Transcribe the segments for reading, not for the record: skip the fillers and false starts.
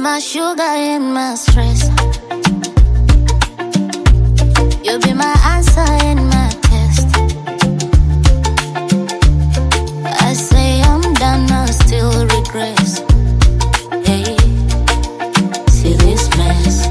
my sugar in my stress. You be my answer in my test. I say I'm done, I still regress. Hey, see this mess.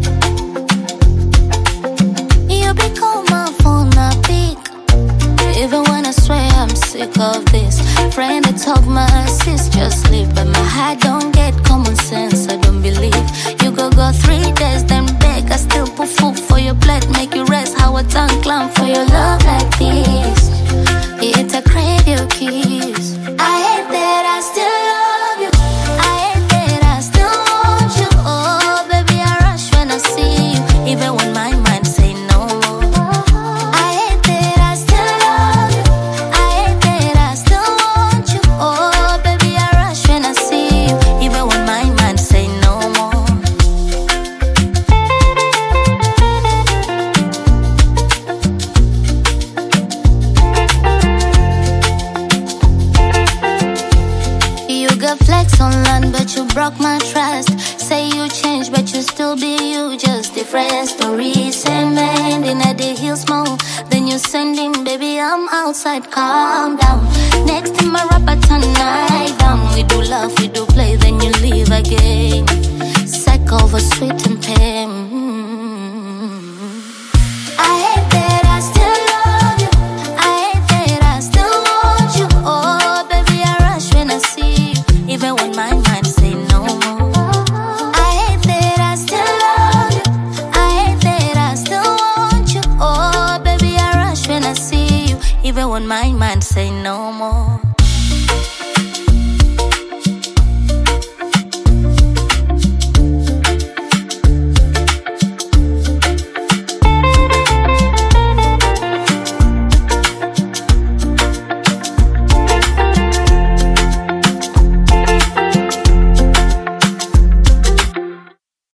You be call my phone, I pick. Even when I swear I'm sick of this. Friend, I talk my sis, just sleep. But my heart don't get common sense, I don't believe. You go 3 days, then beg. I still put food for your plate, make you rest. How a tongue climb for your love like this. Yet I crave your kiss. I hate that I still love you. I hate that I still want you. Oh, baby, I rush when I see you. Even when my mind say no more. I hate that I still love you. I hate that I still want you. Oh, baby, I rush when I see you. Even when my mind say no more. You got flex online, but you broke my trust. Say you changed, but you still be you. Just different stories. Same man in a day heels more. Then you send him, baby, I'm outside, calm down. Next time I rap a tonight down. We do love, we do play, then you leave again. Psych over sweet and pain. I hate that I still love you. I hate that I still want you. Oh, baby, I rush when I see you. Even when my mind say no more. I hate that I still love you. I hate that I still want you. Oh, baby, I rush when I see you. Even when my mind say no more.